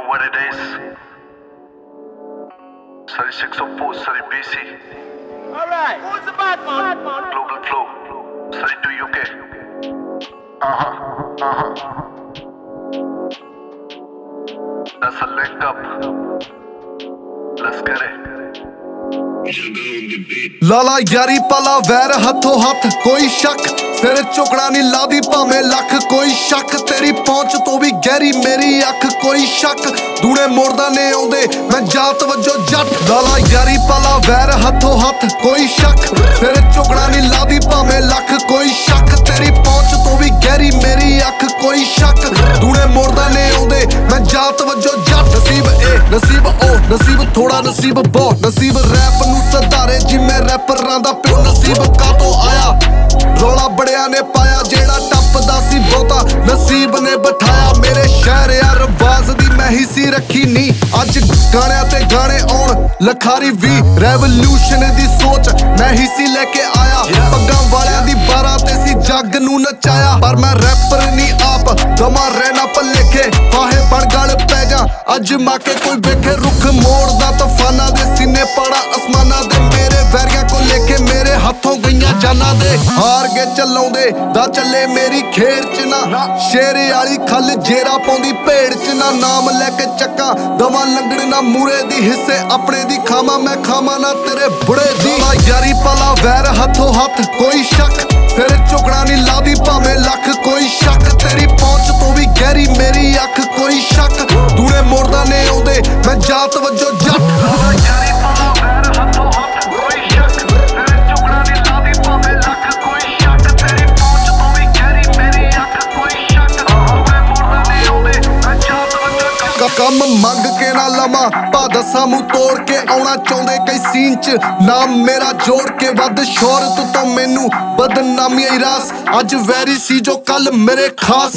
what it is. Sorry 604, sorry BC. Alright, who's the bad man? Global flow, sorry to UK. That's a link up. Let's get it. ਲਾਲਾ ਯਾਰੀ ਪਾਲਾ ਵੈਰ ਹੱਥੋਂ ਹੱਥ ਕੋਈ ਸ਼ੱਕ ਸਿਰ ਝੁਕਣਾ ਨਹੀਂ ਲਾਦੀ ਭਾਵੇਂ ਲੱਖ ਕੋਈ ਸ਼ੱਕ ਤੇਰੀ ਪਹੁੰਚ ਤੋਂ ਵੀ ਗਹਿਰੀ ਮੇਰੀ ਅੱਖ ਕੋਈ ਸ਼ੱਕ ਦੂਣੇ ਮੋੜਦਾ ਨੇ ਆਉਂਦੇ ਮੈਂ ਜਾਤ ਵਜੋਂ ਜੱਟ ਲਾਲਾ ਯਾਰੀ ਪਾਲਾ ਵੈਰ ਹੱਥੋਂ ਹੱਥ ਕੋਈ ਸ਼ੱਕ ਸਿਰ ਝੁਕਣਾ ਨਹੀਂ ਲਾਦੀ ਭਾਵੇਂ ਲੱਖ ਕੋਈ ਸ਼ੱਕ ਤੇਰੀ ਪਹੁੰਚ ਤੋਂ ਵੀ ਗਹਿਰੀ ਮੇਰੀ ਅੱਖ ਕੋਈ ਸ਼ੱਕ ਦੂਣੇ ਮੋੜਦਾ ਨੇ ਆਉਂਦੇ ਮੈਂ ਜਾਤ ਵਜੋਂ ਜੱਟ ਨਸੀਬ ਇਹ ਨਸੀਬ ਉਹ ਨਸੀਬ ਥੋੜਾ ਨਸੀਬ ਬਹੁਤ ਨਸੀਬ ਰੈਪ ਨੂੰ ਸਧਾਰੇ ਜਿਵੇਂ ਰੈਪਰਾਂ ਦਾ ਪਿਓ ਨਸੀਬ ਕਾਤੋਂ ਆਇਆ ਰੌਲਾ ਬੜਿਆਂ ਨੇ ਪਾਇਆ ਜਿਹੜਾ ਟੱਪਦਾ ਸੀ ਬਹੁਤਾ ਨਸੀਬ ਨੇ ਬਿਠਾਇਆ ਮੇਰੇ ਸ਼ਹਿਰ ਯਾਰ ਆਵਾਜ਼ ਦੀ ਮੈਂ ਹੀ ਸੀ ਰੱਖੀ ਨੀ ਅੱਜ ਗਾਣਿਆਂ ਤੇ ਗਾਣੇ ਆਉਣ ਲਖਾਰੀ ਵੀ ਰੈਵੋਲੂਸ਼ਨ ਦੀ ਸੋਚ ਮੈਂ ਹੀ ਸੀ ਲੈ ਕੇ ਆਇਆ ਪੱਗਾਂ ਵਾਲਿਆਂ ਦੀ 12 ਤੇ ਸੀ ਜੱਗ ਨੂੰ ਨਚਾਇਆ ਪਰ ਮੈਂ ਰੈਪਰ ਨਹੀਂ ਆਪ ਦਮਾ ਰਹਿਣਾ ਭਲੇਖੇ ਫਾਹੇ ਬਣ ਗਲ ਪੈ ਜਾ ਅੱਜ ਮਾਕੇ ਕੋਈ ਵੇਖੇ ਰੁੱਖ ਮੋੜਦਾ ਤੂਫਾਨਾਂ ਦੇ ਸੀਨੇ ਪਾੜਾ ਅਸਮਾਨਾਂ ਦੇ ਮੇਰੇ ਵੈਰੀਆਂ ਕੋ ਲੇਖੇ ਮੇਰੇ ਹੱਥੋਂ ਗਈਆਂ ਜਾਨਾਂ ਦੇ ਹਾਰ ਕੇ ਚੱਲਾਉਂਦੇ ਦਾ ਚੱਲੇ ਮੇਰੀ ਖੇਡ ਚ ਨਾ ਸ਼ੇਰ ਵਾਲੀ ਖੱਲ ਜੇਰਾ ਪਾਉਂਦੀ ਭੇੜ ਚ ਨਾ ਨਾਮ ਲੈ ਕੇ ਚੱਕਾ ਦਵਾ ਲੰਗੜ ਨਾ ਮੂਰੇ ਦੀ ਹਿੱਸੇ ਆਪਣੇ ਦੀ ਖਾਵਾਂ ਮੈਂ ਖਾਵਾਂ ਨਾ ਤੇਰੇ ਬੁੜੇ ਦੀ ਯਾਰੀ ਪਾਲਾ ਵੈਰ ਹੱਥੋਂ ਹੱਥ ਕੋਈ ਸ਼ੱਕ ਸਿਰ ਝੁਕਣਾ ਨਹੀਂ ਲਾਦੀ ਭਾਵੇਂ ਲੱਖ ਕੋਈ ਸ਼ੱਕ ਤੇਰੀ ਪਹੁੰਚ ਤੋਂ ਵੀ ਗਹਿਰੀ ਮੇਰੀ ਅੱਖ ਕੋਈ ਸ਼ੱਕ ਦੂਣੇ ਮੋੜਦਾ ਨੇ ਆਉਂਦੇ ਮੈਂ ਜਾਤ ਵਜੋਂ ਜੱਟ ਯਾਰੀ ਪਾਲਾ ਵੈਰ ਹੱਥੋਂ ਹੱਥ ਕੋਈ ਸ਼ੱਕ ਸਿਰ ਝੁਕਣਾ ਨਹੀਂ ਲਾਦੀ ਭਾਵੇਂ ਲੱਖ ਕੋਈ ਸ਼ੱਕ ਤੇਰੀ ਪਹੁੰਚ ਤੋਂ ਵੀ ਗਹਿਰੀ ਮੇਰੀ ਅੱਖ ਕੋਈ ਸ਼ੱਕ ਦੂਣੇ ਮੋੜਦਾ ਨੇ ਆਉਂਦੇ ਮੈਂ ਜਾਤ ਵਜੋਂ ਕੰਮ ਮੰਗ ਕੇ ਨਾ ਲਵਾਂ ਭਾ ਦੱਸਾਂ ਮੂੰਹ ਤੋੜ ਕੇ ਆਉਣਾ ਚਾਹੁੰਦੇ ਕਈ ਸੀਨ ਚ ਨਾਮ ਮੇਰਾ ਜੋੜ ਕੇ ਵੱਧ ਸ਼ੋਹਰਤ ਤੋਂ ਮੈਨੂੰ ਬਦਨਾਮੀ ਆਈ ਰਾਸ ਅੱਜ ਵੈਰੀ ਸੀ ਜੋ ਕੱਲ ਮੇਰੇ ਖਾਸ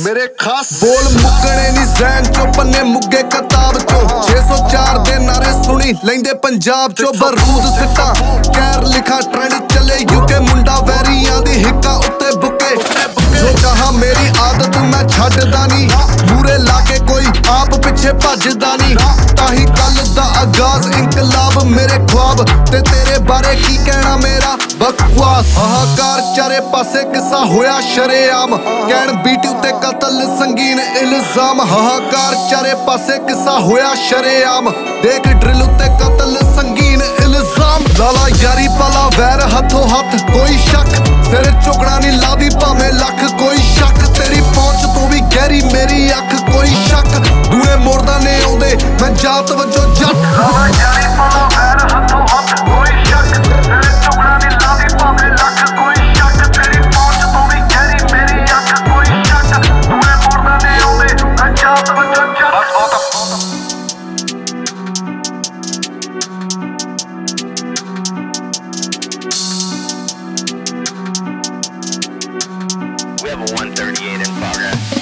ਬੋਲ ਮੁੱਕਣੇ ਨਹੀਂ ਜ਼ਹਿਨ ਚੋਂ ਪੰਨੇ ਮੁੱਗੇ ਕਿਤਾਬ ਚੋਂ 604 ਦੇ ਨਾਰੇ ਸੁਣੀ ਲੈਂਦੇ ਪੰਜਾਬ ਚੋਂ ਬਰੂਦ ਸਿੱਟਾਂ ਕਹਿਰ ਲਿਖਾ ਟ੍ਰੈਂਡ ਚੱਲੇ ਯੂਕੇ ਮੁੰਡਾ ਵੈਰੀਆਂ ਦੀ ਹਿੱਕਾਂ ਉੱਤੇ ਬੁੱਕੇ ਜੋ ਕਹਾ ਮੇਰੀ ਆਦਤ ਮੈਂ ਛੱਡਦਾ ਨਹੀਂ ਮੂਰੇ ਲਾ ਕੇ ਕੋਈ ਆਪ ਪਿੱਛੇ ਭੱਜਦਾ ਨਹੀਂ ਤਾਂ ਹੀ ਕੱਲ ਦਾ ਆਗਾਜ਼ ਇਨਕਲਾਬ ਮੇਰੇ ख्वाब ਤੇ ਤੇਰੇ ਬਾਰੇ ਕੀ ਕਹਿਣਾ ਮੇਰਾ ਬਕਵਾਸ ਹਾਹਾਕਾਰ ਚਾਰੇ ਪਾਸੇ ਕਿੱਸਾ ਹੋਇਆ ਸ਼ਰੇਆਮ ਕਹਿਣ ਬੀਟੀ ਉੱਤੇ ਕਤਲ ਸੰਗੀਨ ਇਲਜ਼ਾਮ ਹਾਹਾਕਾਰ ਚਾਰੇ ਪਾਸੇ ਕਿੱਸਾ ਹੋਇਆ ਸ਼ਰੇਆਮ ਦੇਖ ਡਰਿਲ ਉੱਤੇ ਕਤਲ ਸੰਗੀਨ ਇਲਜ਼ਾਮ ਲਾਲਾ ਯਾਰੀ ਪਾਲਾ ਵੈਰ ਹੱਥੋਂ ਹੱਥ ਕੋਈ ਸ਼ੱਕ ਸਿਰ ਝੁਕਣਾ ਨਹੀਂ ਲਾਦੀ ਭਾਵੇਂ ਲੱਖ ਕੋਈ ਸ਼ੱਕ ਤੇਰੀ ਪਹੁੰਚ ਤੋਂ ਵੀ ਗਹਿਰੀ ਮੇਰੀ ਅੱਖ ਕੋਈ ਸ਼ੱਕ ਦੂਏ ਮੋੜਦਾ ਨੇ ਆਉਂਦੇ ਮੈਂ ਜਾਤ ਵਜੋਂ ਜੱਟ ਯਾਰੀ ਪਾਲਾ ਵੈਰ ਹੱਥੋਂ ਹੱਥ ਕੋਈ ਸ਼ੱਕ ਸਿਰ ਝੁਕਣਾ ਨਹੀਂ ਲਾਦੀ ਭਾਵੇਂ ਲੱਖ ਕੋਈ ਸ਼ੱਕ ਤੇਰੀ ਪਹੁੰਚ ਤੋਂ ਵੀ ਗਹਿਰੀ ਮੇਰੀ ਅੱਖ ਕੋਈ ਸ਼ੱਕ ਦੂਏ ਮੋੜਦਾ ਨੇ ਆਉਂਦੇ ਮੈਂ ਜਾਤ ਵਜੋਂ ਜੱਟ We have a 138 in progress.